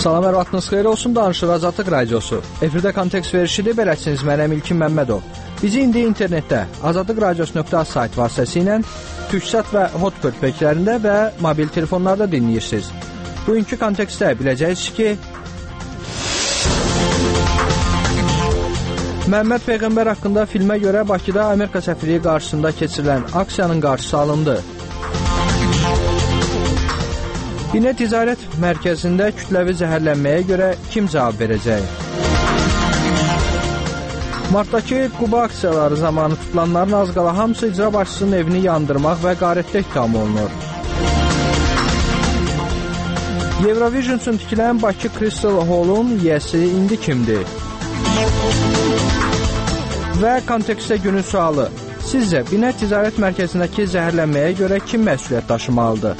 Salam, hər vaxtınız xeyir olsun, danışıq Azadlıq Radiosu. Efirdə kontekst verişidir, beləcəsiniz mənəm İlkin Məmmədov. Bizi indi internetdə azadlıqradios.az sayt vasitəsilə TürkSat və Hotbird peklərində və mobil telefonlarda dinləyirsiniz. Bugünkü kontekstdə biləcəksiniz ki, Məhəmməd Peyğəmbər haqqında filmə görə Bakıda Amerika səfirliyi qarşısında keçirilən aksiyanın qarşısı alındı. Binə Ticarət Mərkəzində kütləvi zəhərlənməyə görə kim cavab verəcək? Martdakı Quba aksiyaları zamanı tutulanların az qala hamısı icra başçısının evini yandırmaq və qarətdə ittiham olunur. Eurovision üçün tikilən Bakı Crystal Hall-un yiyəsi indi kimdir? Və kontekstdə günün sualı. Sizcə, Binə Ticarət Mərkəzindəki zəhərlənməyə görə kim məsuliyyət daşımalıdır?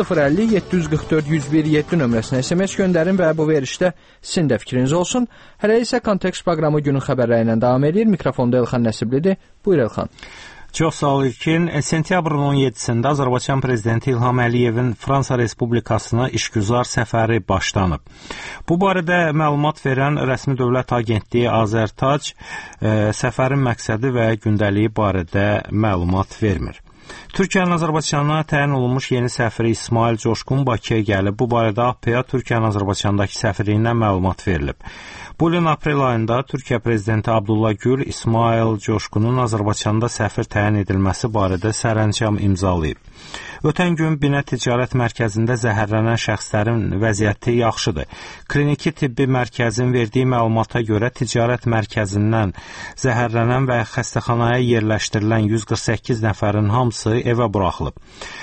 050-744-101-7 nömrəsinə SMS göndərin və bu verişdə sizin də fikriniz olsun. Hələ isə kontekst proqramı günün xəbərləri ilə davam edir. Mikrofonda Elxan Nəsiblidir. Buyur Elxan. Çox sağ ol İlkin. Sentyabrın 17-sində Azərbaycan Prezidenti İlham Əliyevin Fransa Respublikasına işgüzar səfəri başlanıb. Bu barədə məlumat verən rəsmi dövlət agentliyi Azərtac səfərin məqsədi və gündəliyi barədə məlumat vermir. Türkiyənin Azərbaycana təyin olunmuş yeni səfiri İsmail Coşqun Bakıya gəlib. Bu barədə AP-ya Türkiyənin Azərbaycandakı səfirliyindən məlumat verilib. Bu ilin aprel ayında Türkiyə Prezidenti Abdullah Gül İsmail Coşqunun Azərbaycanda səfir təyin edilməsi barədə sərəncam imzalayıb. Ötən gün Binə Ticarət Mərkəzində zəhərlənən şəxslərin vəziyyəti yaxşıdır. Kliniki tibbi mərkəzin verdiyi məlumata görə ticarət mərkəzindən zəhərlənən və xəstəxanaya yerləşdirilən 148 nəfərin hamısı evə buraxılıb.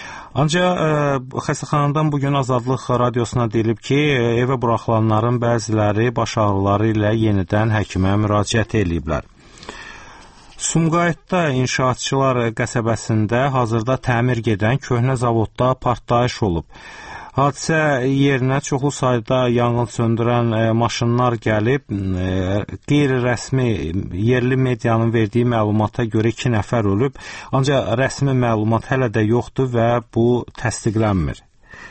Ancaq xəstəxanadan bugün Azadlıq Radiosuna deyilib ki, evə buraxılanların bəziləri baş ağrıları ilə yenidən həkimə müraciət ediblər. Sumqayıtda inşaatçılar qəsəbəsində hazırda təmir gedən köhnə zavodda partlayış olub. Hadisə yerinə çoxlu sayda yanğın söndürən maşınlar gəlib, qeyri-rəsmi yerli medianın verdiyi məlumata görə 2 nəfər ölüb, ancaq rəsmi məlumat hələ də yoxdur və bu təsdiqlənmir.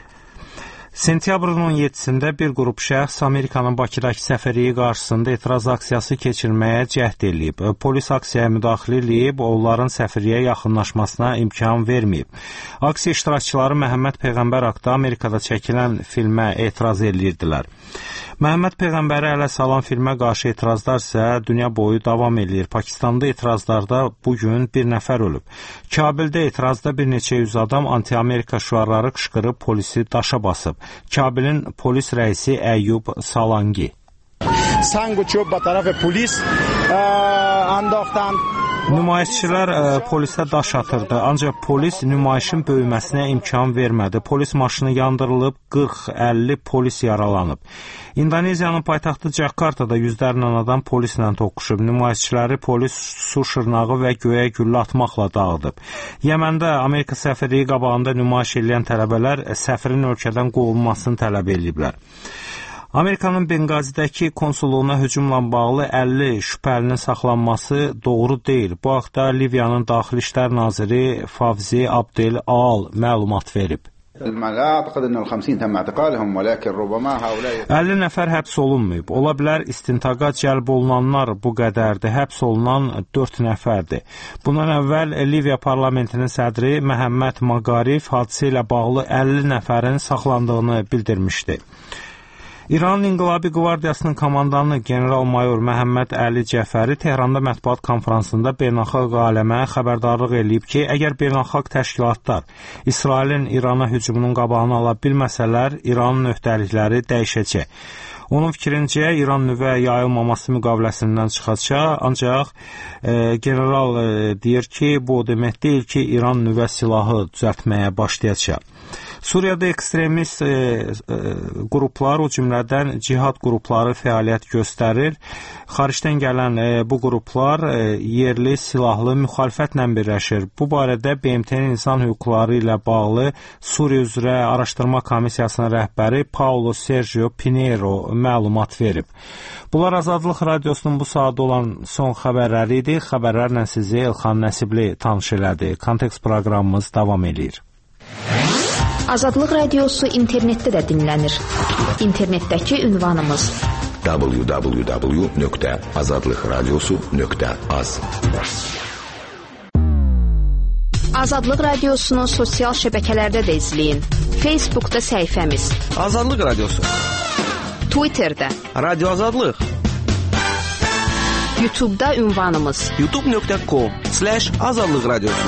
Sentyabrın 17-sində bir qrup şəxs Amerikanın Bakıdakı səfirliyi qarşısında etiraz aksiyası keçirməyə cəhd edib. Polis aksiyaya müdaxilə edib, onların səfirliyə yaxınlaşmasına imkan verməyib. Aksiya iştirakçıları Məhəmməd Peyğəmbər haqqında Amerikada çəkilən filmə etiraz edirdilər. Məhəmməd Peyğəmbəri ələ salan filmə qarşı etirazlar isə dünya boyu davam edir. Pakistanda etirazlarda bugün bir nəfər ölüb. Kabildə etirazda bir neçə yüz adam anti-Amerika şüarları qışqırıb polisi daşa basıb. Kabilin polis rəisi Əyyub Salangi. Sang و چوب به طرف پلیس انداختند. Nümayişçilər polisə daş atırdı, ancaq polis nümayişin böyüməsinə imkan vermədi. Polis maşını yandırılıb, 40-50 polis yaralanıb. İndoneziyanın paytaxtı Cakartada yüzlərlə adam polislə toqquşub. Nümayişçiləri polis su şırnağı və göyə güllə atmaqla dağıdıb. Yəməndə Amerika səfirliyi qabağında nümayiş edən tələbələr səfirin ölkədən qovulmasını tələb ediblər. Amerikanın Benqazidəki konsulluğuna hücumla bağlı 50 şübhəlinin saxlanması doğru deyil. Bu haqda Liviyanın Daxili İşlər Naziri Favzi Abdel Al məlumat verib. 50 nəfər həbs olunmayıb. Ola bilər istintaqa cəlb olunanlar bu qədərdir. Həbs olunan 4 nəfərdir. Bundan əvvəl Liviya parlamentinin sədri Məhəmməd Maqarif hadisə ilə bağlı 50 nəfərin saxlandığını bildirmişdi. İranın İnqilabi Qvardiyasının komandanı general-mayor Məhəmməd Əli Cəfəri Tehranda mətbuat konfransında beynəlxalq aləmə xəbərdarlıq eləyib ki, əgər beynəlxalq təşkilatlar İsrailin İrana hücumunun qabağını ala bilməsələr, İranın öhdəlikləri dəyişəcək. Onun fikrincə, İran nüvə yayılmaması müqaviləsindən çıxacaq, ancaq general deyir ki, bu demək deyil ki, İran nüvə silahı düzəltməyə başlayacaq. Suriyada ekstremist qruplar, o cümlədən cihad qrupları fəaliyyət göstərir. Xaricdən gələn bu qruplar yerli silahlı müxalifətlə birləşir. Bu barədə BMT-nin insan hüquqları ilə bağlı Suriya üzrə araşdırma komissiyasının rəhbəri Paulo Sergio Pinheiro məlumat verib. Bunlar Azadlıq Radiosunun bu saatda olan son xəbərləri idi. Xəbərlərlə sizi Elxan Nəsibli tanış elədi. Kontekst proqramımız davam edir. Azadlıq Radiosu internetdə də dinlənir. İnternetdəki ünvanımız www.azadlıqradiosu.az. Azadlıq Radiosunu sosial şəbəkələrdə də izləyin. Facebookda səhifəmiz Azadlıq Radiosu, Twitterdə Radio Azadlıq, YouTube'da ünvanımız youtube.com/Azadlıq Radiosu.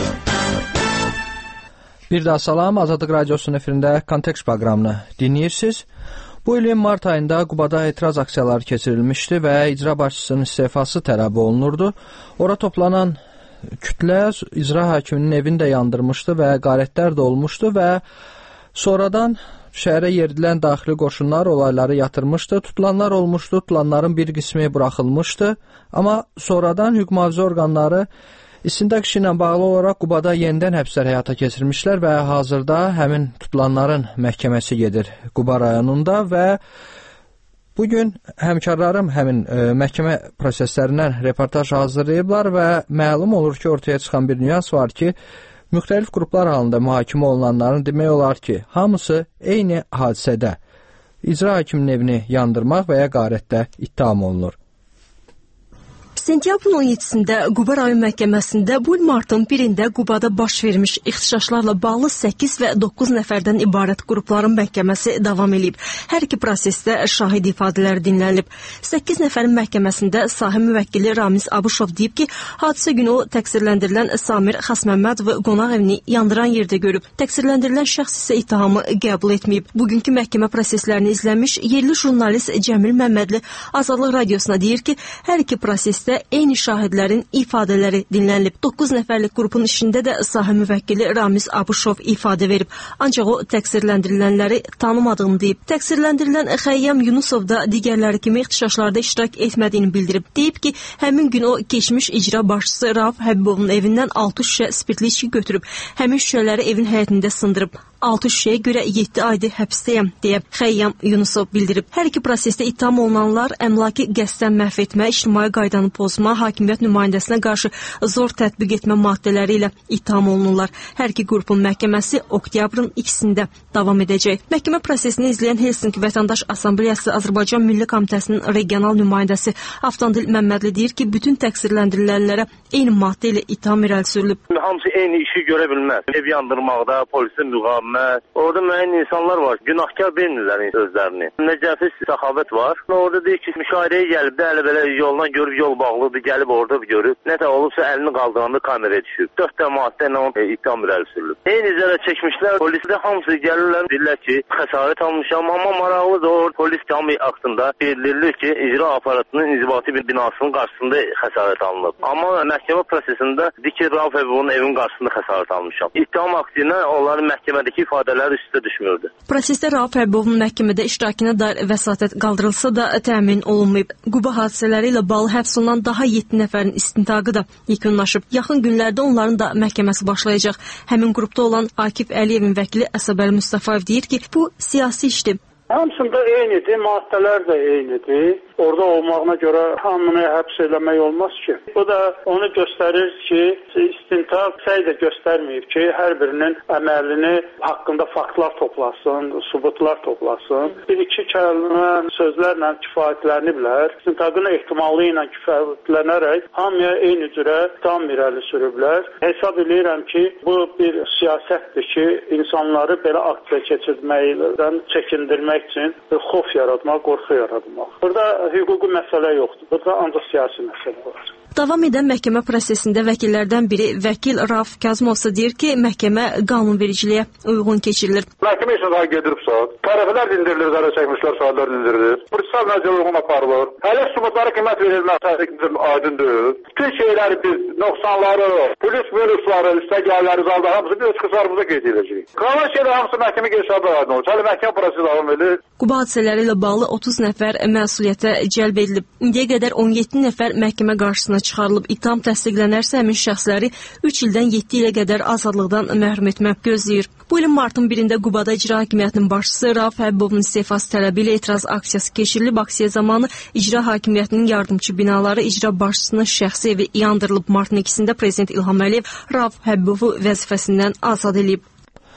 Bir daha salam, Azadlıq Radiosunun efirində Kontekst proqramını dinləyirsiniz. Bu ilin mart ayında Qubada etiraz aksiyaları keçirilmişdi və icra başçısının istefası tələb olunurdu. Ora toplanan kütlə icra hakiminin evini də yandırmışdı və qarətlər də olmuşdu və sonradan şəhərə yeridilən daxili qoşunlar olayları yatırmışdı. Tutulanlar olmuşdu, tutulanların bir qismi buraxılmışdı. Amma sonradan hüquq mühafizə orqanları İstintaq işi ilə bağlı olaraq Qubada yenidən həbslər həyata keçirmişlər və hazırda həmin tutulanların məhkəməsi gedir Quba rayonunda və bugün həmkarlarım həmin məhkəmə proseslərindən reportaj hazırlayıblar və məlum olur ki, ortaya çıxan bir nüans var ki, müxtəlif qruplar halında mühakimə olunanların demək olar ki, hamısı eyni hadisədə icra hakiminin evini yandırmaq və ya qarətdə ittiham olunur. Sentyabrın 17-sində Quba rayon məhkəməsində bu il martın 1-də Qubada baş vermiş ixtişaşlarla bağlı 8 və 9 nəfərdən ibarət qrupların məhkəməsi davam edib. Hər iki prosesdə şahid ifadələri dinlənilib. 8 nəfərin məhkəməsində sahə müvəkkili Ramiz Abuşov deyib ki, hadisə günü o təqsirləndirilən Samir Xasməmmədov qonaq evini yandıran yerdə görüb. Təqsirləndirilən şəxs isə ittihamı qəbul etməyib. Bugünkü məhkəmə proseslərini izləmiş yerli jurnalist Cəmil Məmmədli Azadlıq Radiosuna deyir ki, hər iki prosesdə eyni şahidlərin ifadələri dinlənilib. 9 nəfərlik qrupun işində də sahə müvəkkili Ramiz Abuşov ifadə verib. Ancaq o təqsirləndirilənləri tanımadığını deyib. Təqsirləndirilən Xəyyam Yunusov da digərləri kimi ixtişaşlarda iştirak etmədiyini bildirib. Deyib ki, həmin gün o keçmiş icra başçısı Rauf Həbibovun evindən 6 şüşə spirtli içki götürüb. Həmin şüşələri evin həyətində sındırıb. 6 şüşəyə görə 7 aydır həbsdəyəm, deyə Xəyyam Yunusov bildirib. Hər iki prosesdə ittiham olunanlar əmlaki qəsdən məhv etmə, ictimai qaydanı pozma, hakimiyyət nümayəndəsinə qarşı zor tətbiq etmə maddələri ilə ittiham olunurlar. Hər iki qrupun məhkəməsi oktyabrın 2-sində davam edəcək. Məhkəmə prosesini izləyən Helsinki Vətəndaş Assambleyası Azərbaycan Milli Komitəsinin regional nümayəndəsi Avtandil Məmmədli deyir ki, bütün təqsirləndirilənlərə eyni maddə ilə ittiham irəli sürülüb. Hamısı eyni işi görə bilməz. Ev yandırmaqda, polisin müqavimət. Orada müəyyən insanlar var. Günahkar bilmirlər özlərini. Nəcəfis Səxavət var. Orada deyir ki, müşahirəyə gəlib də elə belə yoldan görüb yol bağlıdır, gəlib orada görüb. Nətə olubsa əlini qaldıranda kameraya düşüb. 4 də maddə ilə onun ittiham irəli sürülüb. Eyni zərər çəkmişlər. Polisdə hamısı gəlirlər, deyirlər ki, xəsarət almışam. Amma maraqlıdır, o polis cami aktında bildirilir ki, icra aparatının inzibati bir binasının qarşısında xəsarət alınıb. Amma məhkəmə prosesində deyir ki, Rauf Həbibovun evinin qarşısında xəsarət almışam. İttiham aktı ilə onların məhkəmədəki ifadələri üstə düşmürdü. Prosesdə Rauf Həbibovun məhkəmədə iştirakına dair vəsatət qaldırılsa da təmin olunmayıb. Quba hadisələri ilə bağlı həbs olunan daha 7 nəfərin istintaqı da yekunlaşıb. Yaxın günlərdə onların da məhkəməsi başlayacaq. Həmin qrupda olan Akif Əliyevin vəkili Əsəbəli Mustafayev deyir ki, bu siyasi işdir. Hamısında eynidir, maddələr də eynidir. Orada olmağına görə hamını həbs eləmək olmaz ki. Bu da onu göstərir ki, istintaq səy də göstərməyib ki, hər birinin əməlini haqqında faktlar toplasın, sübutlar toplasın. Bir-iki kəlmə sözlərlə kifayətləniblər. İstintaqın ehtimalı ilə kifayətlənərək hamıya eyni cürə tam irəli sürüblər. Hesab edirəm ki, bu bir siyasətdir ki, insanları belə aksiya keçirməkdən çəkindirmək üçün xof yaratmaq, qorxu yaratmaq. Burada hüquqi məsələ yoxdur. Burada ancaq siyasi məsələ var. Davam edən məhkəmə prosesində vəkillərdən biri vəkil Rauf Kazımov deyir ki, məhkəmə qanunvericiliyə uyğun keçirilir. Məhkəmə işinə gediribsə, tərəflər indirilir, zərər çəkmişlər, suallar indirilir. Prosesal məcəllə uyğun aparılır. Hələ sübutlara qiymət verilməsi aydın deyil. Bütün şeyləri biz, nöqsanları, polis mülkləri, üstəgəlləri, zalda hamısı biz qısarımıza qeyd edəcəyik. Qalan şeylər hamısı məhkəmə geçişində aydın olur. Hələ məhkəmə prosesi davam edir. Quba hadisələri ilə bağlı 30 nəfər məsuliyyətə cəlb edilib. İndiyə qədər 17 nəfər məhkəmə qarşısına çıxarılıb. İttiham təsdiqlənərsə həmin şəxsləri 3 ildən 7 ilə qədər azadlıqdan məhrum etmək gözləyir. Bu ilin martın 1-də Qubada icra hakimiyyətinin başçısı Rauf Həbibovun istefası tələbi ilə etiraz aksiyası keçirilib. Aksiya zamanı icra hakimiyyətinin yardımçı binaları, icra başçısının şəxsi evi yandırılıb. Martın 2-də Prezident İlham Əliyev Rauf Həbibovu vəzifəsindən azad edib.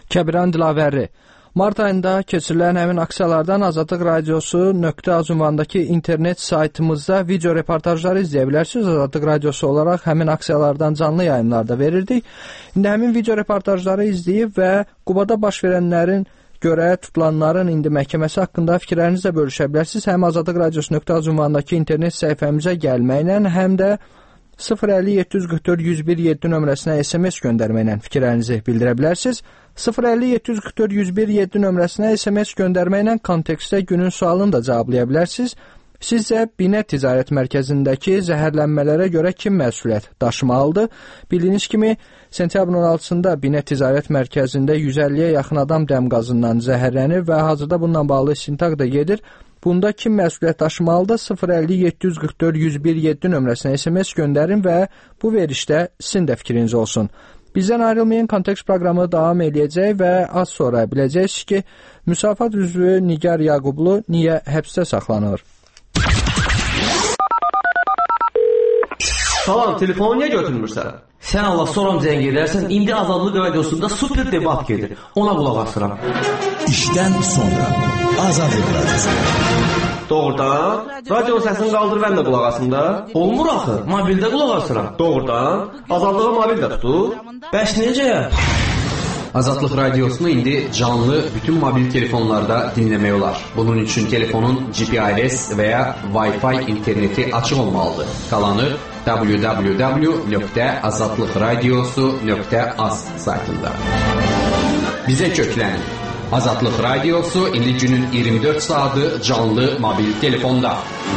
Kəbiran Dilavərli. Mart ayında keçirilən həmin aksiyalardan Azadlıq Radiosu.az ünvanındakı internet saytımızda video reportajları izləyə bilərsiniz. Azadlıq Radiosu olaraq həmin aksiyalardan canlı yayımlarda verirdik. İndi həmin video reportajları izləyib və Qubada baş verənlərin görə tutulanların indi məhkəməsi haqqında fikirlərinizlə bölüşə bilərsiniz. Həm Azadlıq Radiosu.az ünvanındakı internet səhifəmizə gəlməklə, həm də 050-744-101-7 nömrəsinə SMS göndərməklə fikirlərinizi bildirə bilərsiniz. 050-744-101-7 nömrəsinə SMS göndərməklə kontekstdə günün sualını da cevablaya bilərsiniz. Sizcə Binət Ticarət Mərkəzindəki zəhərlənmələrə görə kim məsuliyyət daşımalıdır? Bildiyiniz kimi, sentyabrın 16-sında Binət Ticarət Mərkəzində 150-yə yaxın adam dəm qazından zəhərlənir və hazırda bununla bağlı istintaq da gedir. Bunda kim məsuliyyət daşımalıdır? 050-744-101-7 nömrəsinə SMS göndərin və bu verişdə sizin də fikriniz olsun. Bizdən ayrılmayın, kontekst proqramı davam edəcək və az sonra biləcəksiniz ki, müsafat üzvü Nigar Yaqublu niyə həbsdə saxlanır? Salam, telefonu niyə götürmürsən? Sən Allah soram zəng edərsən, indi Azadlıq Radiosunda super debat gedir. Ona qulaq asıram. İşdən sonra Azadlıq Radiosu. Doğrudan? Radio səsini qaldır, mən də qulaq asım da. Olmur axı, mobildə qulaq asıram. Doğrudan? Azadlığı mobildə tutur. Bəs necə? Azadlıq Radiosunu indi canlı bütün mobil telefonlarda dinləmək olar. Bunun üçün telefonun GPRS və ya Wi-Fi interneti açıq olmalıdır. Qalanı www.azadlıqradiosu.az saytında. Bizə köklənin. Azadlıq Radiosu indi günün 24 saatı canlı mobil telefonda.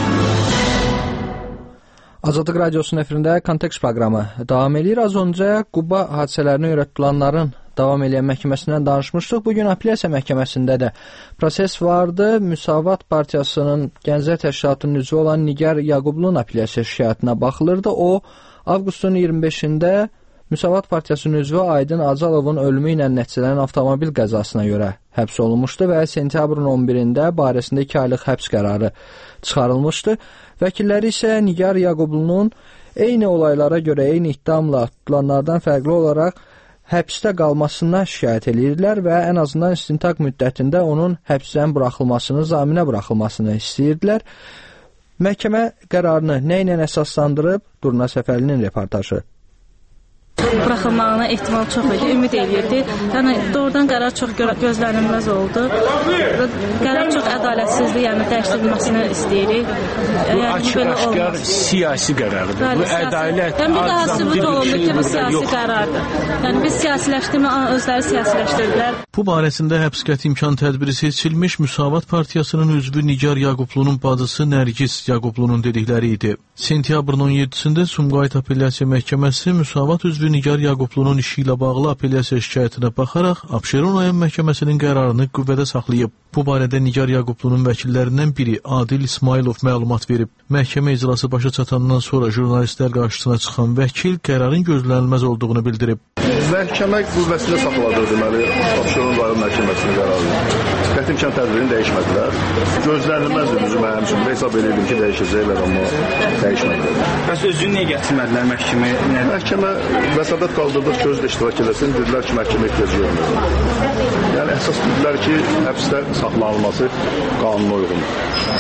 Azadlıq Radiosunun efirində kontekst proqramı davam edir. Az öncə Quba hadisələrinə görə tutulanların davam edən məhkəməsindən danışmışdıq. Bugün apellyasiya məhkəməsində də proses vardı. Müsavat Partiyasının Gənclər Təşkilatının üzvü olan Nigar Yaqublu'nun apellyasiya şikayətinə baxılırdı. O, avqustun 25-də Müsavat Partiyasının üzvü Aydın Acalovun ölümü ilə nəticələnən avtomobil qəzasına görə həbs olunmuşdu və sentyabrın 11-də barəsində 2 aylıq həbs qərarı çıxarılmışdı. Vəkilləri isə Nigar Yaqublu'nun eyni olaylara görə eyni iddiamla tutulanlardan fərqli olaraq həbsdə qalmasına şikayət edirlər və ən azından istintaq müddətində onun həbsdən buraxılmasını, zaminə buraxılmasını istəyirdilər. Məhkəmə qərarını nə ilə əsaslandırıb? Durna Səfərlinin reportajı. Buraxılmağına ehtimal çox idi, ümid edirdi. Yəni doğrudan qərar çox gözlənilməz oldu. Qərar çox ədalətsizdir, yəni dəyişdirilməsini istəyirik. Bu açıq-aşkar siyasi qərardır. Bu ədalət. Yəni bir daha sübut olundu ki, bu siyasi qərardır. Yəni biz siyasiləşdirmə, özləri siyasiləşdirdilər. Bu barəsində həbs qəti imkan tədbiri seçilmiş Müsavat Partiyasının üzvü Nigar Yaqublu'nun bacısı Nərgiz Yaqublu'nun dedikləri idi. Sentyabrın 17-sində Sumqayıt Apellyasiya Məhkəməsi Müsavat üzvü Nigar Yaqublu'nun işi ilə bağlı apellyasiya şikayətinə baxaraq Abşeron rayon məhkəməsinin qərarını qüvvədə saxlayıb. Bu barədə Nigar Yaqublu'nun vəkillərindən biri Adil İsmailov məlumat verib. Məhkəmə iclası başa çatandan sonra jurnalistlər qarşısına çıxan vəkil qərarın gözlənilməz olduğunu bildirib. Məhkəmə qüvvəsində saxladı deməli Abşeron rayon məhkəməsinin qərarını. Qəti imkan tədbirini dəyişmədilər. Gözlənilməzdir bizim mənim üçün. Hesab edirdim ki, dəyişəcəklər, amma dəyişmədilər. Bəs özünü niyə gətirmədilər məhkəməyə? Məhkəmə vəsatət qaldırdıq ki, özü də iştirak edəsin. Dedilər ki, məhkəmə ehtiyacı yoxdur. Yəni əsas dedilər ki, həbsdə saxlanılması qanuna uyğundur.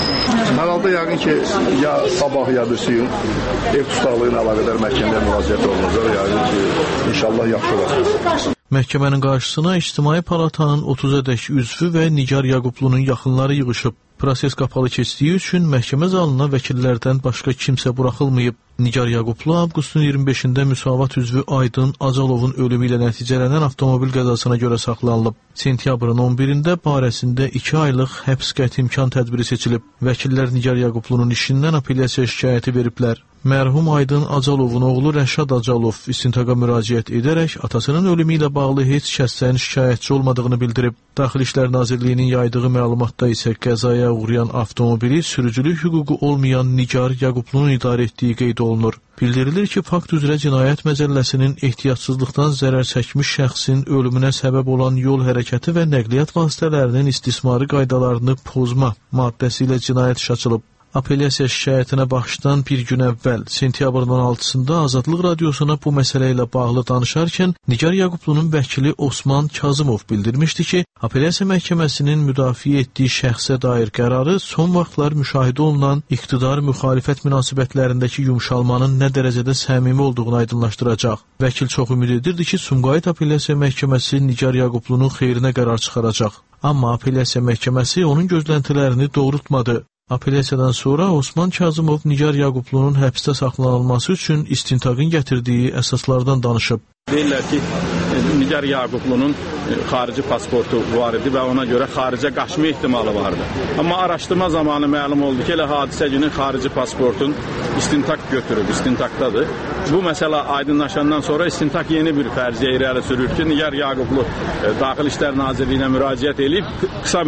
Hər halda yəqin ki, ya sabah ya birisi gün ev tutaqlığı ilə əlaqədar məhkəməyə müraciət olunacaq. Yəqin ki, inşallah yaxşı olacaq. Məhkəmənin qarşısına İctimai Palatanın 30-ədək üzvü və Nigar Yaqublu'nun yaxınları yığışıb. Proses qapalı keçdiyi üçün məhkəmə zalına vəkillərdən başqa kimsə buraxılmayıb. Nigar Yaqublu avqustun 25-də Müsavat üzvü Aydın Acalovun ölümü ilə nəticələnən avtomobil qəzasına görə saxlanılıb. Sentyabrın 11-də barəsində 2 aylıq həbs qəti imkan tədbiri seçilib. Vəkillər Nigar Yaqublu'nun işindən apellyasiya şikayəti veriblər. Mərhum Aydın Acalovun oğlu Rəşad Acalov istintaqa müraciət edərək atasının ölümü ilə bağlı heç kəsdən şikayətçi olmadığını bildirib. Daxili İşlər Nazirliyinin yaydığı məlumatda isə qəzaya uğrayan avtomobili sürücülük hüququ olmayan Nigar Yaqublu'nun idarə etdiyi qeyd olunur. Bildirilir ki, fakt üzrə Cinayət Məcəlləsinin ehtiyatsızlıqdan zərər çəkmiş şəxsin ölümünə səbəb olan yol hərəkəti və nəqliyyat vasitələrinin istismarı qaydalarını pozma maddəsi ilə cinayət iş açılıb. Apellyasiya şikayətinə başdan bir gün əvvəl, sentyabrın 16-sında Azadlıq Radiosuna bu məsələ ilə bağlı danışarkən Nigar Yaqublunun vəkili Osman Kazımov bildirmişdi ki, Apellyasiya məhkəməsinin müdafiə etdiyi şəxsə dair qərarı son vaxtlar müşahidə olunan iqtidar-müxalifət münasibətlərindəki yumşalmanın nə dərəcədə səmimi olduğunu aydınlaşdıracaq. Vəkil çox ümid edirdi ki, Sumqayıt Apellyasiya məhkəməsi Nigar Yaqublunun xeyrinə qərar çıxaracaq. Amma Apellyasiya məhkəməsi onun gözləntilərini doğrultmadı. Apellyasiyadan sonra Osman Kazımov Nigar Yaqublunun həbsdə saxlanılması üçün istintaqın gətirdiyi əsaslardan danışıb. Deyirlər ki, Nigar Yaqublunun xarici pasportu var idi və ona görə xaricə qaçma ehtimalı vardı. Amma araşdırma zamanı məlum oldu ki, elə hadisə günü xarici pasportun istintaq götürüb, istintaqdadır. Bu məsələ aydınlaşandan sonra istintaq yeni bir fərziyə irəli sürür ki, Nigar Yaqublu Daxili İşlər Nazirliyinə müraciət edib qısa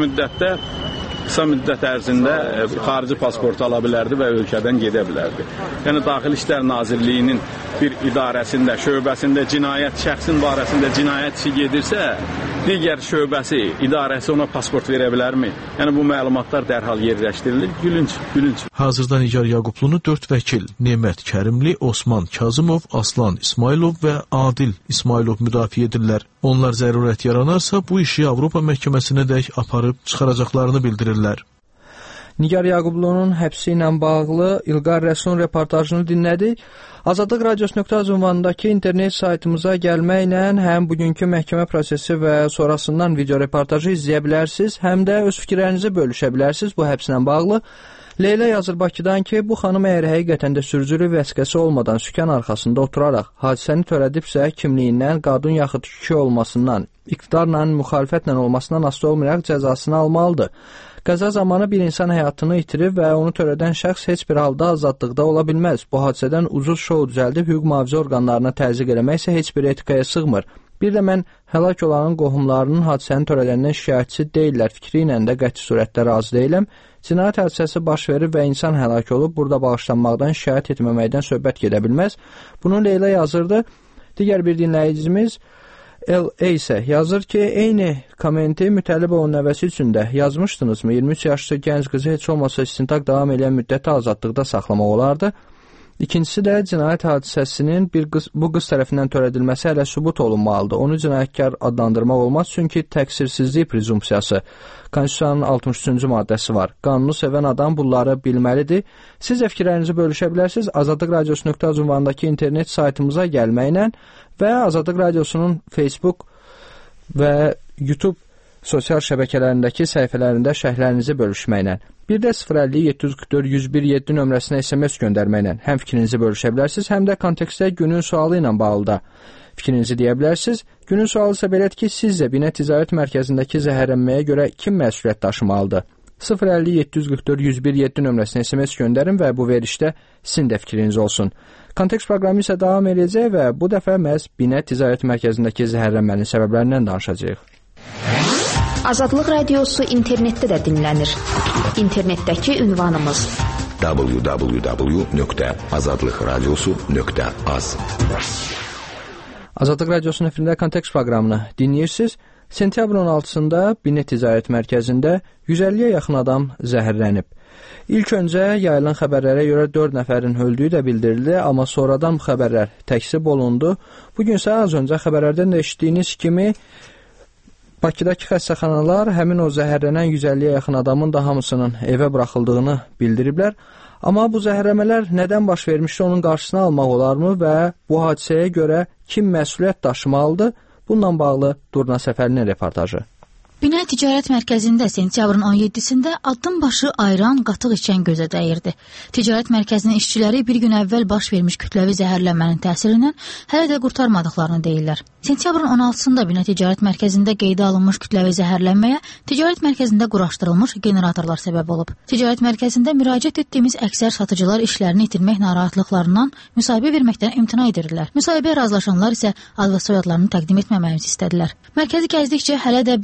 müddət ərzində xarici pasport ala bilərdi və ölkədən gedə bilərdi. Yəni, Daxili İşlər Nazirliyinin bir idarəsində, şöbəsində şəxsin barəsində cinayət işi gedirsə, digər şöbəsi, idarəsi ona pasport verə bilərmi? Yəni, bu məlumatlar dərhal yerləşdirilir. Gülünç. Hazırda Nigar Yaqublunu 4 vəkil, Nemət Kərimli, Osman Kazımov, Aslan İsmailov və Adil İsmailov müdafiə edirlər. Onlar zərurət yaranarsa, bu işi Avropa məhkəməsinə dək aparıb çıxaracaqlarını bildirirlər. Nigar Yaqublunun həbsi ilə bağlı İlqar Rəsulun reportajını dinlədik. Azadlıq Radiosu.az ünvanındakı internet saytımıza gəlməklə həm bugünkü məhkəmə prosesi və sonrasından video reportajı izləyə bilərsiniz, həm də öz fikirlərinizi bölüşə bilərsiniz bu həbslə bağlı. Leyla yazır Bakıdan ki, bu xanım əgər həqiqətən də sürücülük vəsiqəsi olmadan sükan arxasında oturaraq hadisəni törədibsə, kimliyindən, qadın yaxud kişi olmasından, iqtidarla, müxalifətlə olmasından asılı olmayaraq cəzasını almalıdır. Qəza zamanı bir insan həyatını itirib və onu törədən şəxs heç bir halda azadlıqda ola bilməz. Bu hadisədən ucuz şou düzəldib hüquq mühafizə orqanlarına təzyiq eləmək isə heç bir etikaya sığmır. Bir də mən həlak olanın qohumlarının hadisəni törədəndən şikayətçi deyirlər fikri ilə də qəti surətdə razı deyiləm. Cinayət hadisəsi baş verib və insan həlak olub, burada bağışlanmaqdan, şikayət etməməkdən söhbət gedə bilməz. Bunu Leyla yazırdı. Digər bir dinləyicimiz L.A. isə yazır ki, eyni kommenti Mütəllibovun nəvəsi üçün də yazmışdınızmı? 23 yaşlı gənc qızı heç olmasa istintaq davam edən müddəti azadlıqda saxlamaq olardı. İkincisi də cinayət hadisəsinin bu qız tərəfindən törədilməsi hələ sübut olunmalıdır. Onu cinayətkar adlandırmaq olmaz, çünki təqsirsizlik prezumpsiyası. Konstitusiyanın 63-cü maddəsi var. Qanunu sevən adam bunları bilməlidir. Siz də fikirlərinizi bölüşə bilərsiniz. Azadlıq Radiosu.az ünvanındakı internet saytımıza gəlməklə və Azadlıq Radiosunun Facebook və YouTube sosial şəbəkələrindəki səhifələrində şərhlərinizi bölüşməklə. Bir də 050-744-101-7 nömrəsinə SMS göndərməklə həm fikrinizi bölüşə bilərsiniz, həm də kontekstdə günün sualı ilə bağlı da fikrinizi deyə bilərsiniz. Günün sualı isə belədir ki, sizcə Binət Ticarət Mərkəzindəki zəhərlənməyə görə kim məsuliyyət daşımalıdır? 050-744-101-7 nömrəsinə SMS göndərin və bu verişdə sizin də fikriniz olsun. Kontekst proqramı isə davam edəcək və bu dəfə məhz Binət Ticarət Mərkəzindəki zəhərlənmənin səbəblərindən danışacağıq. Azadlıq Radiosu internetdə də dinlənir. İnternetdəki ünvanımız www.azadlıqradiosu.az. Azadlıq Radiosunun efirində kontekst proqramını dinləyirsiniz. Sentyabrın 16-sında Binət Ticarət Mərkəzində 150-yə yaxın adam zəhərlənib. İlk öncə yayılan xəbərlərə görə 4 nəfərin öldüyü də bildirildi, amma sonradan bu xəbərlər təkzib olundu. Bugün isə az öncə xəbərlərdən də eşitdiyiniz kimi Bakıdakı xəstəxanalar həmin o zəhərlənən 150-yə yaxın adamın da hamısının evə buraxıldığını bildiriblər. Amma bu zəhərləmələr nədən baş vermişdi, onun qarşısını almaq olarmı və bu hadisəyə görə kim məsuliyyət daşımalıdır? Bununla bağlı Durna Səfərlinin reportajı. Binət Ticarət Mərkəzində sentyabrın 17-sində addımbaşı ayran, qatıq içən gözə dəyirdi. Ticarət Mərkəzinin işçiləri bir gün əvvəl baş vermiş kütləvi zəhərlənmənin təsirindən hələ də qurtarmadıqlarını deyirlər. Sentyabrın 16-sında Binət Ticarət Mərkəzində qeydə alınmış kütləvi zəhərlənməyə Ticarət Mərkəzində quraşdırılmış generatorlar səbəb olub. Ticarət Mərkəzində müraciət etdiyimiz əksər satıcılar işlərini itirmək narahatlıqlarından müsahibə verməkdən imtina edirlər. Müsahibəyə razılaşanlar isə ad və soyadlarını təqdim etməməyimizi istədilər. Mərkəzi gəzdikcə hələ də bəzi mağazalar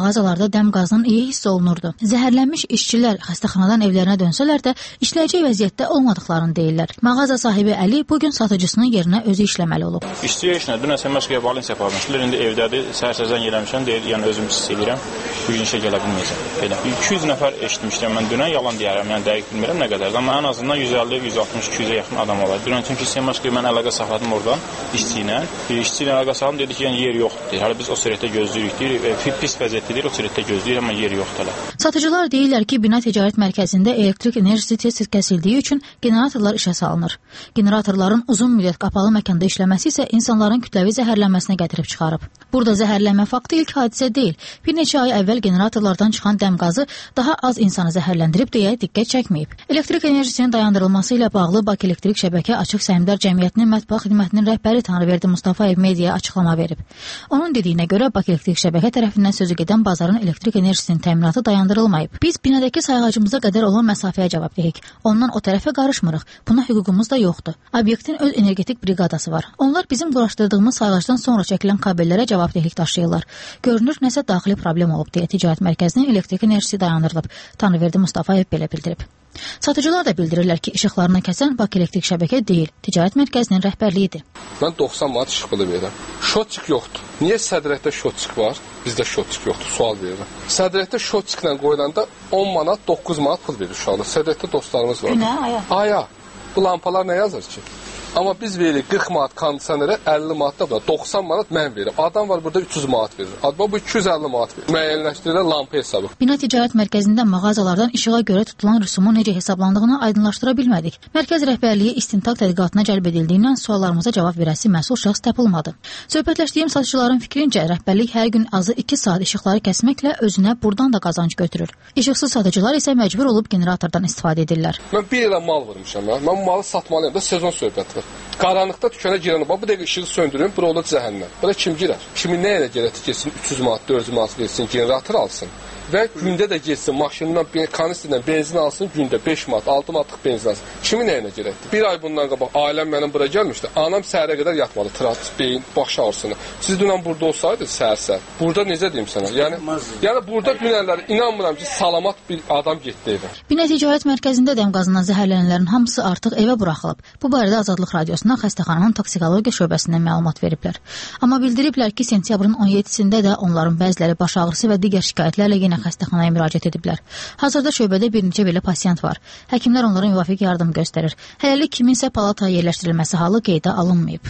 mağazalarda dəm qazının iyi hiss olunurdu. Zəhərlənmiş işçilər xəstəxanadan evlərinə dönsələr də işləyəcək vəziyyətdə olmadıqlarını deyirlər. Mağaza sahibi Əli bugün satıcısının yerinə özü işləməli olub. İşçiyə işlə, dünən Səməşqəyə Valensiya aparmışdılar, indi evdədir, səhər-səhər eləmişəm, deyir, yəni özüm hiss edirəm, bugün işə gələ bilməyəcəm. Elə 200 nəfər eşitmişdim mən dünən, yalan deyərəm, yəni dəqiq bilmirəm nə qədər, amma ən azından 150, 160, 200-ə yaxın adam olar. Dünən çünki Səməşqəyə mən əlaqə saxladım oradan işçi ilə. İşçi ilə əlaqə saxladım, dedi ki, yəni yer yoxdur. Hələ biz o sürətdə gözləyirik, deyir, pis vəziyyətdir, o sürətdə gözləyir, amma yer yoxdur hələ. Satıcılar deyirlər ki, bina ticarət mərkəzində elektrik enerjisi tez kəsildiyi üçün generatorlar işə salınır. Generatorların uzun müddət qapalı məkanda işləməsi isə insanların kütləvi zəhərlənməsinə gətirib çıxarıb. Burada zəhərlənmə faktı ilk hadisə deyil. Bir neçə ay əvvəl generatorlardan çıxan dəm qazı daha az insanı zəhərləndirib deyə diqqət çəkməyib. Elektrik enerjisinin dayandırılması ilə bağlı Bakı Elektrik Şəbəkə Açıq Səhmdar Cəmiyyətinin mətbuat xidmətinin rəhbəri Tanrıverdi Mustafayev mediaya açıqlama verib. Onun dediyinə görə Bakı Elektrik Şəbəkə tərəfindən sözü gedən bazarın elektrik enerjisinin təminatı dayandırılmayıb. Biz binədəki sayğacımıza qədər olan məsafəyə cavabdehik. Ondan o tərəfə qarışmırıq. Buna hüququmuz da yoxdur. Obyektin öz energetik briqadası var. Onlar bizim quraşdırdığımız sayğacdan sonra çəkilən kabellərə cavabdehlik daşıyırlar. Görünür, nəsə daxili problem olub deyə ticarət mərkəzinin elektrik enerjisi dayandırılıb. Tanrıverdi Mustafayev belə bildirib. Satıcılar da bildirirlər ki, işıqlarını kəsən Bakı Elektrik Şəbəkə deyil, ticarət mərkəzinin rəhbərliyidir. Mən 90 manat işıq pulu verirəm. Şotçik yoxdur. Niyə sədrəkdə şotçik var? Bizdə şotçik yoxdur, sual verirəm. Sədrəkdə şotçiklə qoyulanda 10 manat, 9 manat pul verir uşaqlar. Sədrəkdə dostlarımız var. Günə, aya. Aya. Bu lampalar nə yazır ki? Amma biz veririk 40 manat kondisionerə, 50 manat da bura, 90 manat mən verirəm. Adam var burada 300 manat verir. Adama bu 250 manat verir. Müəyyənləşdirilən lampa hesabı. Bina ticarət mərkəzində mağazalardan işığa görə tutulan rüsumun necə hesablandığını aydınlaşdıra bilmədik. Mərkəz rəhbərliyi istintaq tədqiqatına cəlb edildiyindən suallarımıza cavab verəsi məsul şəxs tapılmadı. Söhbətləşdiyim satıcıların fikrincə rəhbərlik hər gün azı 2 saat işıqları kəsməklə özünə buradan da qazanc götürür. İşıqsız satıcılar isə məcbur olub generatordan istifadə edirlər. Mən bir ilə mal vurmuşam. Mən bu malı satmalıyam da sezon söhbəti. Qaranlıqda dükana girən bu dəqiqə işığı söndürün, bura olacaq cəhənnəm. Bura kim girər? Kimin nə ilə gərək getsin 300 manat, 400 manat versin, generator alsın və gündə də getsin maşından, kanistrdən benzin alsın, gündə 5 manat, 6 manatlıq benzin alsın. Kimin nəyinə gərəkdir? Bir ay bundan qabaq ailəm mənim bura gəlmişdi. Anam səhərə qədər yatmadı, tras, beyin, baş ağrısını. Siz dünən burada olsaydınız səhər-səhər. Burada necə deyim sənə? Yəni burada dünənləri inanmıram ki, salamat bir adam getdi evə. Bina ticarət mərkəzində dəm qazından zəhərlənənlərin hamısı artıq evə buraxılıb. Bu barədə Azadlıq Radiosuna xəstəxananın toksikologiya şöbəsindən məlumat veriblər. Amma bildiriblər ki, sentyabrın 17-sində də onların bəziləri baş ağrısı və digər şikayətlərlə yenə xəstəxanaya müraciət ediblər. Hazırda şöbədə bir neçə belə pasiyent var. Həkimlər onlara müvafiq yardım göstərir. Hələlik kiminsə palataya yerləşdirilməsi halı qeydə alınmayıb.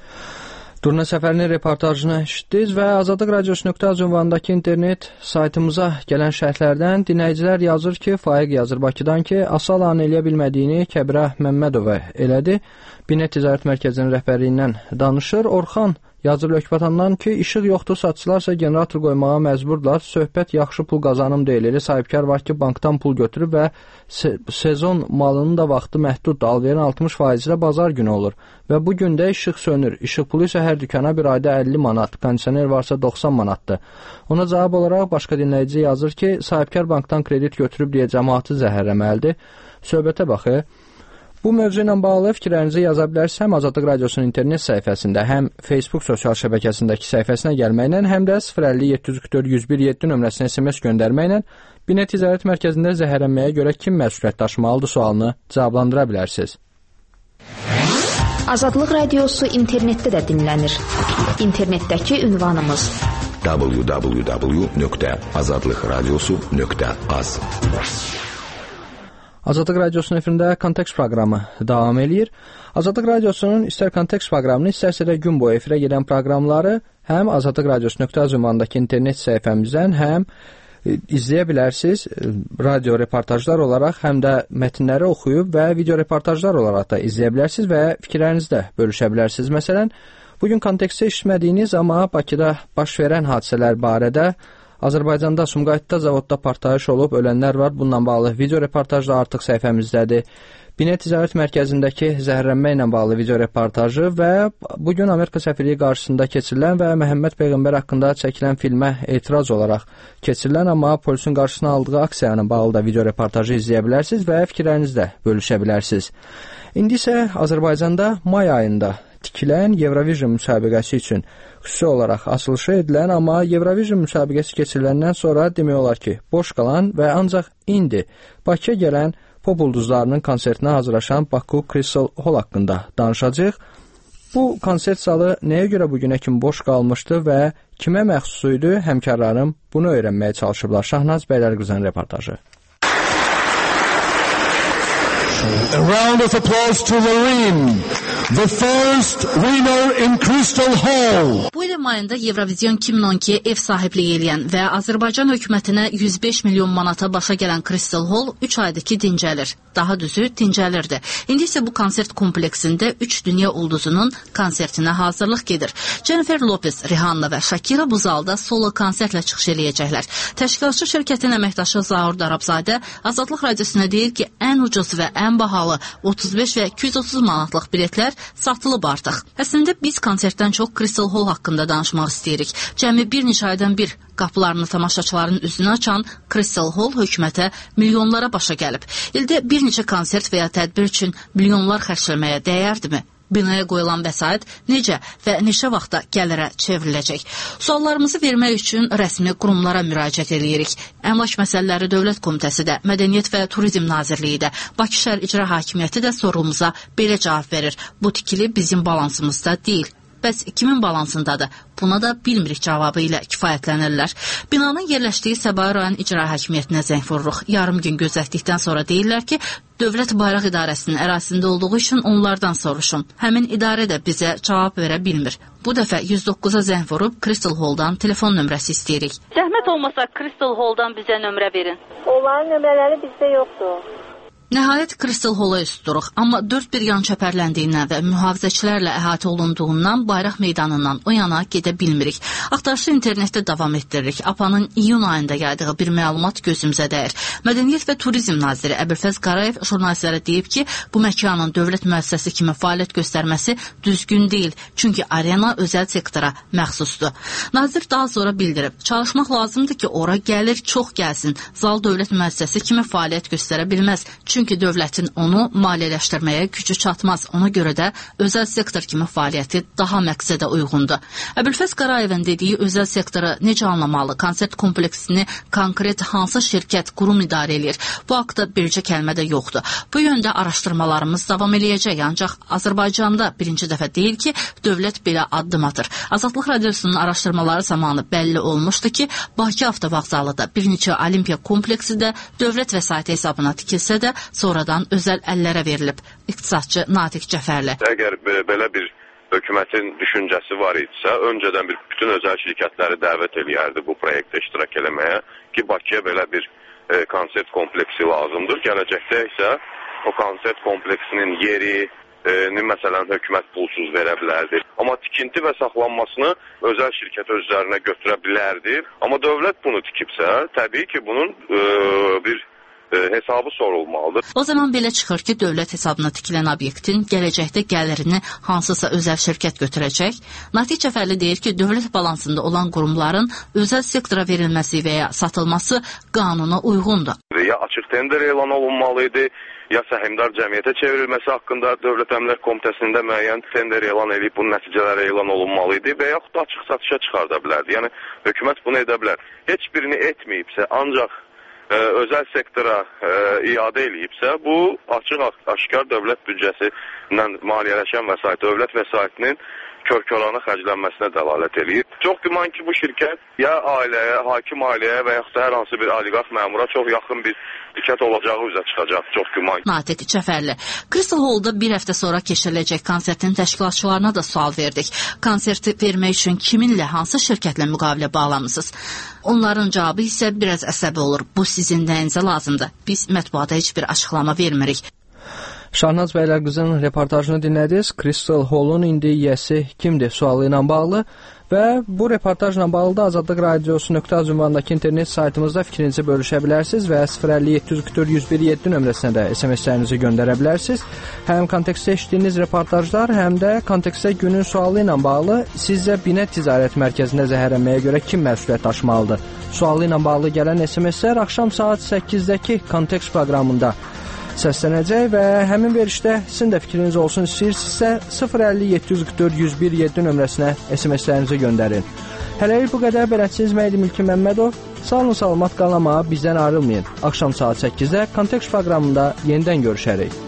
Durna Səfərinin reportajını eşitdiniz və Azadlıq Radiosu.az ünvanındakı internet saytımıza gələn şərhlərdən dinləyicilər yazır ki, Faiq yazır Bakıdan ki, asal an eləyə bilmədiyini Kəbirə Məmmədova elədi. Binet Ticarət Mərkəzinin rəhbərliyindən danışır. Orxan yazır Lökbatandan ki, işıq yoxdur, satıcılarsa generator qoymağa məcburdurlar. Söhbət yaxşı pul qazanım deyilir. Sahibkar var ki, bankdan pul götürüb və sezon malının da vaxtı məhduddur. Alverin 60% ilə bazar günü olur. Və bu gündə işıq sönür. İşıq pulu isə hər dükana bir ayda 50 manat, kondisioner varsa 90 manatdır. Ona cavab olaraq başqa dinləyici yazır ki, sahibkar bankdan kredit götürüb deyə cəmaatı zəhərləməlidir. Söhbətə baxı. Bu mövzu ilə bağlı fikirlərinizi yaza bilərsiniz həm Azadlıq Radiosunun internet səhifəsində, həm Facebook sosial şəbəkəsindəki səhifəsinə gəlməklə, həm də 050-744-1017 nömrəsinə SMS göndərməklə Binet Ticarət Mərkəzində zəhərlənməyə görə kim məsuliyyət daşımalıdır sualını cavablandıra bilərsiniz. Azadlıq Radiosu internetdə də dinlənir. İnternetdəki ünvanımız www.azadlıqradiosu.az. Azadlıq Radiosunun efirində Kontekst proqramı davam eləyir. Azadlıq Radiosunun istər Kontekst proqramını, istərsə də gün boyu efirə gedən proqramları həm Azadlıq Radiosu.az ünvanındakı internet səhifəmizdən, həm izləyə bilərsiniz radio reportajlar olaraq, həm də mətnləri oxuyub və video reportajlar olaraq da izləyə bilərsiniz və fikirlərinizi də bölüşə bilərsiniz. Məsələn, bugün kontekstdə işitmədiyiniz, amma Bakıda baş verən hadisələr barədə Azərbaycanda Sumqayıtda zavodda partlayış olub, ölənlər var. Bununla bağlı video reportajlar artıq səhifəmizdədir. Binə Ticarət Mərkəzindəki zəhərlənmə ilə bağlı video reportajı və bugün Amerika səfirliyi qarşısında keçirilən və Məhəmməd Peyğəmbər haqqında çəkilən filmə etiraz olaraq keçirilən, amma polisin qarşısına aldığı aksiya ilə bağlı da video reportajı izləyə bilərsiniz və fikirlərinizi də bölüşə bilərsiniz. İndi isə Azərbaycanda may ayında tikilən Eurovision müsabiqəsi üçün xüsusi olaraq açılışı edilən, amma Eurovision müsabiqəsi keçiriləndən sonra demək olar ki, boş qalan və ancaq indi Bakıya gələn pop ulduzlarının konsertinə hazırlaşan Baku Crystal Hall haqqında danışacağıq. Bu konsert zalı nəyə görə bugünə kimi boş qalmışdı və kimə məxsus idi? Həmkarlarım bunu öyrənməyə çalışıblar. Şahnaz Bəylərqızın reportajı. A round of applause to Loreen, the first winner in Crystal Hall. Bu ilin mayında Eurovision 2012 ev sahibliyi edən və Azərbaycan hökumətinə 105 milyon manata başa gələn Crystal Hall 3 aydır ki dincəlir. Daha düzü dincəlirdi. İndi isə bu konsert kompleksində 3 dünya ulduzunun konsertinə hazırlıq gedir. Jennifer Lopez, Rihanna və Shakira bu zalda solo konsertlə çıxış eləyəcəklər. Təşkilatçı şirkətin əməkdaşı Zaur Darabzadə Azadlıq Radiosuna deyir ki, ən ucuz və ən bahalı 35 və 230 manatlıq biletlər satılıb artıq. Əslində biz konsertdən çox Crystal Hall haqqında danışmaq istəyirik. Cəmi bir neçə aydan bir qapılarını tamaşaçıların üzünə açan Crystal Hall hökumətə milyonlara başa gəlib. İldə bir neçə konsert və ya tədbir üçün milyonlar xərcləməyə dəyərdimi? Binaya qoyulan vəsait necə və neçə vaxtda gəlirə çevriləcək? Suallarımızı vermək üçün rəsmi qurumlara müraciət edirik. Əmlak Məsələləri Dövlət Komitəsi də, Mədəniyyət və Turizm Nazirliyi də, Bakı şəhər İcra Hakimiyyəti də sorğumuza belə cavab verir. Bu tikili bizim balansımızda deyil. Bəs kimin balansındadır? Buna da bilmirik cavabı ilə kifayətlənirlər. Binanın yerləşdiyi Səbail rayon İcra Hakimiyyətinə zəng vururuq. Yarım gün gözlətdikdən sonra deyirlər ki, Dövlət Bayraq İdarəsinin ərazisində olduğu üçün onlardan soruşum. Həmin idarə də bizə cavab verə bilmir. Bu dəfə 109-a zəng vurub Crystal Hall'dan telefon nömrəsi istəyirik. Zəhmət olmasa Crystal Hall'dan bizə nömrə verin. Onların nömrələri bizdə yoxdur. Nəhayət Crystal Hall-a üst duruq, amma 4 bir yan çəpərləndiyindən və mühafizəçilərlə əhatə olunduğundan bayraq meydanından o yana gedə bilmirik. Axtarışı internetdə davam etdiririk. APA'nın iyun ayında yaydığı bir məlumat gözümüzə dəyir. Mədəniyyət və Turizm naziri Əbülfəz Qarayev jurnalistlərə deyib ki, bu məkanın dövlət müəssisəsi kimi fəaliyyət göstərməsi düzgün deyil, çünki arena özəl sektora məxsusdur. Nazir daha sonra bildirib, çalışmaq lazımdır ki, ora gəlir çox gəlsin. Zal dövlət müəssisəsi kimi fəaliyyət göstərə bilməz. Çünki dövlətin onu maliyyələşdirməyə gücü çatmaz. Ona görə də özəl sektor kimi fəaliyyəti daha məqsədə uyğundur. Əbülfəz Qarayevin dediyi özəl sektoru necə anlamalı? Konsert kompleksini konkret hansı şirkət, qurum idarə edir? Bu haqda bircə kəlmə də yoxdur. Bu yöndə araşdırmalarımız davam eləyəcək, ancaq Azərbaycanda birinci dəfə deyil ki, dövlət belə addım atır. Azadlıq Radiosunun araşdırmaları zamanı bəlli olmuşdu ki, Bakı avtovağzalı da bir neçə olimpiya kompleksi də dövlət vəsaiti hesabına tikilsə də sonradan özəl əllərə verilib. İqtisadçı Natiq Cəfərli. Əgər belə bir hökumətin düşüncəsi var idisə, öncədən bütün özəl şirkətləri dəvət eləyərdi bu proyektdə iştirak eləməyə ki, Bakıya belə bir konsert kompleksi lazımdır. Gələcəkdə isə o konsert kompleksinin yeri, məsələn, hökumət pulsuz verə bilərdi. Amma tikinti və saxlanmasını özəl şirkət özlərinə götürə bilərdi. Amma dövlət bunu tikibsə, təbii ki, bunun bir hesabı sorulmalıdır. O zaman belə çıxır ki, dövlət hesabına tikilən obyektin gələcəkdə gəlirini hansısa özəl şirkət götürəcək. Natiq Cəfərli deyir ki, dövlət balansında olan qurumların özəl sektora verilməsi və ya satılması qanuna uyğundur. Ya açıq tender elan olunmalıydı, ya səhmdar cəmiyyətə çevrilməsi haqqında Dövlət Əmlak Komitəsində müəyyən tender elan edib bunun nəticələri elan olunmalıydı və yaxud da açıq satışa çıxarda bilərdi. Yəni, hökumət bunu edə bilər. Heç birini etməyibsə, ancaq özəl sektora iade eləyibsə, bu açıq-aşkar dövlət büdcəsindən maliyyələşən vəsait, dövlət vəsaitinin kör-körana xərclənməsinə dəlalət eləyir. Çox güman ki, bu şirkət ya ailəyə, hakim ailəyə və yaxud da hər hansı bir oliqarx məmura çox yaxın bir şirkət olacağı üzə çıxacaq, çox güman. Natiq Cəfərli. Crystal Hall'da bir həftə sonra keçiriləcək konsertin təşkilatçılarına da sual verdik. Konserti vermək üçün kiminlə, hansı şirkətlə müqavilə bağlamısınız? Onların cavabı isə biraz əsəbi olur. Bu sizin nəyinizə lazımdır? Biz mətbuata heç bir açıqlama vermirik. Şahnaz Bəylərqızın reportajını dinlədiniz. Crystal Hall'un indi yiyəsi kimdir sualı ilə bağlı Və bu reportajla bağlı da Azadlıq Radiosu.az ünvanındakı internet saytımızda fikrinizi bölüşə bilərsiniz və 050-744-1017 nömrəsinə də SMS-lərinizi göndərə bilərsiniz. Həm kontekstdə eşitdiyiniz reportajlar, həm də kontekstdə günün sualı ilə bağlı sizcə Binət Ticarət Mərkəzində zəhərlənməyə görə kim məsuliyyət daşımalıdır? Sualı ilə bağlı gələn SMS-lər axşam saat 8-dəki kontekst proqramında səslənəcək və həmin verilişdə sizin də fikriniz olsun istəyirsinizsə 050-744-1017 nömrəsinə SMS-lərinizi göndərin. Hələlik bu qədər. Bələdçiniz Məhdi Mülki Məmmədov. Sağ olun, salamat qalın, amma bizdən ayrılmayın. Axşam saat 8-də kontekst proqramında yenidən görüşərik.